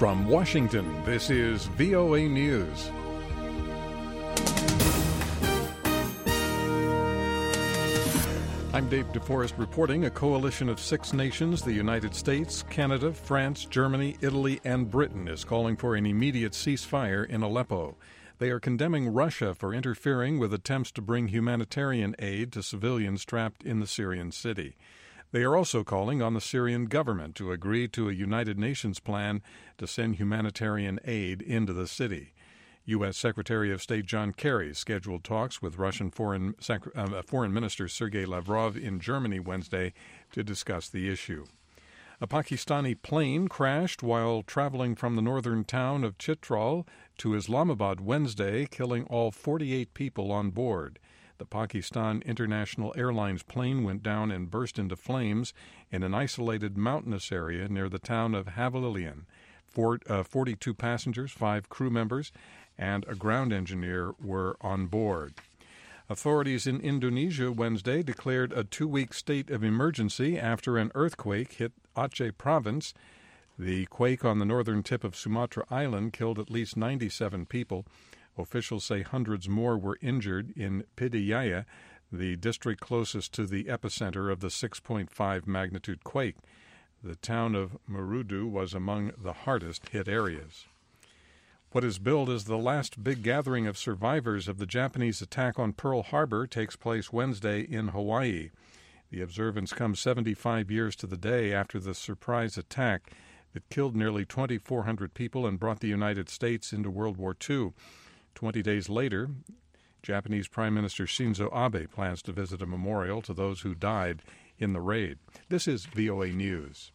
From Washington, this is VOA News. I'm Dave DeForest reporting. A coalition of 6 nations, the United States, Canada, France, Germany, Italy, and Britain, is calling for an immediate ceasefire in Aleppo. They are condemning Russia for interfering with attempts to bring humanitarian aid to civilians trapped in the Syrian city. They are also calling on the Syrian government to agree to a United Nations plan to send humanitarian aid into the city. U.S. Secretary of State John Kerry scheduled talks with Russian Foreign Minister Sergei Lavrov in Germany Wednesday to discuss the issue. A Pakistani plane crashed while traveling from the northern town of Chitral to Islamabad Wednesday, killing all 48 people on board. The Pakistan International Airlines plane went down and burst into flames in an isolated mountainous area near the town of Havalilian. 42 passengers, 5 crew members, and a ground engineer were on board. Authorities in Indonesia Wednesday declared a 2-week state of emergency after an earthquake hit Aceh province. The quake on the northern tip of Sumatra Island killed at least 97 people. Officials say hundreds more were injured in Pidijaya, the district closest to the epicenter of the 6.5 magnitude quake. The town of Marudu was among the hardest hit areas. What is billed as the last big gathering of survivors of the Japanese attack on Pearl Harbor takes place Wednesday in Hawaii. The observance comes 75 years to the day after the surprise attack that killed nearly 2,400 people and brought the United States into World War II. 20 days later, Japanese Prime Minister Shinzo Abe plans to visit a memorial to those who died in the raid. This is VOA News.